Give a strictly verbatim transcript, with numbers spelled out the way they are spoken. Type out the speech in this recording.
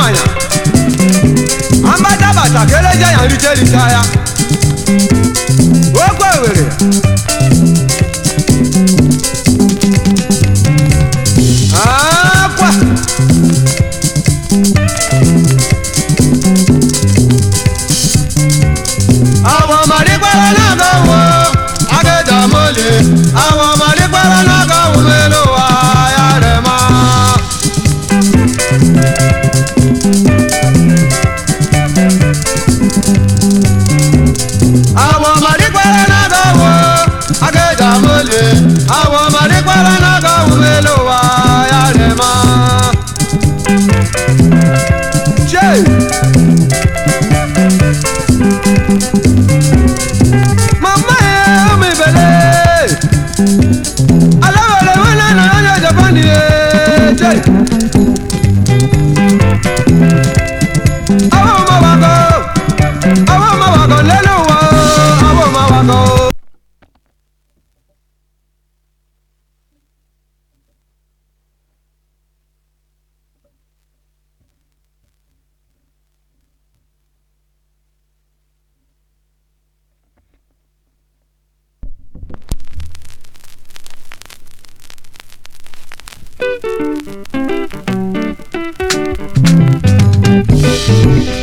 nwanya ambata bata keleje ya rite rite ya okwe were akwa àwọn ọmọdé pẹ́rẹ́ náà kọ́ wọ́n akéjà mọ́lẹ̀ àwọn ọmọdé pẹ́rẹ́ náà kọ́ wọ́n mélòó wá ayá rẹ̀ mọ́. àwọn ọmọdé pẹ́rẹ́ náà kọ́ wọ́n akéjà mọ́lẹ̀ àwọn ọmọdé pẹ́rẹ́ náà kọ́ wọ́n mélòó wá ayá rẹ̀ mọ́. Thank you.